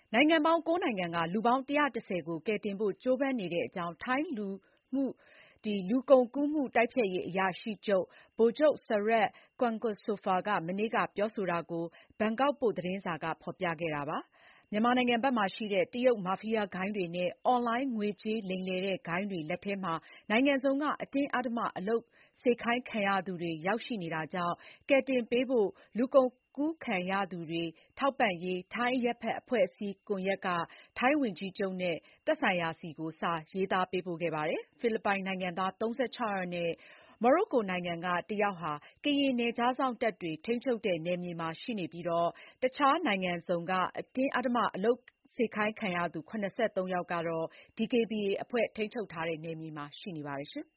နိုင်ငံပေါင်း 9 နိုင်ငံက လူပေါင်း 110 ကို ကယ်တင်ဖို့ ကြိုးပမ်းနေတဲ့အကြောင်း ထိုင်းလူကုန်ကူးမှု တိုက်ဖျက်ရေး အရာရှိချုပ် ဗိုလ်ချုပ် Sarut Kwaengsopha က မနေ့က ပြောဆိုတာကို ဘန်ကောက်ပို့ သတင်းစာက ဖော်ပြခဲ့တာပါ။ မြန်မာနိုင်ငံဘက်မှာရှိတဲ့ တရုတ်မာဖီးယားဂိုဏ်းတွေနဲ့ အွန်လိုင်းငွေကြေးလိမ်လည်တဲ့ဂိုဏ်းတွေလက်ထဲမှာ နိုင်ငံစုံက အတင်းအဓမ္မအလုပ်စေခိုင်းခံရသူတွေ ရောက်ရှိနေတာကြောင့် ကယ်တင်ပေးဖို့ လူကုန်ကူးခံရသူတွေ ထောက်ပံ့ရေး ထိုင်းအရပ်ဘက်အဖွဲ့အစည်းကွန်ယက်က ထိုင်းဝန်ကြီးချုပ်နဲ့ သက်ဆိုင်ရာဆီကို စာရေးသားပေးပို့ခဲ့ပါတယ်။ ဖိလစ်ပိုင်နိုင်ငံသား ၃၆ ယောက်နဲ့ မော်ရိုကိုနိုင်ငံက တယောက်ဟာ ကရင်နယ်ခြားစောင့်တပ်တွေ ထိန်းချုပ်တဲ့နယ်မြေမှာရှိနေပြီး တခြားနိုင်ငံစုံက အတင်းအဓမ္မအလုပ်စေခိုင်းခံရသူ ၇၃ ယောက်ကတော့ DKBA အဖွဲ့ထိန်းချုပ်ထားတဲ့နယ်မြေမှာ ရှိနေပါတယ်။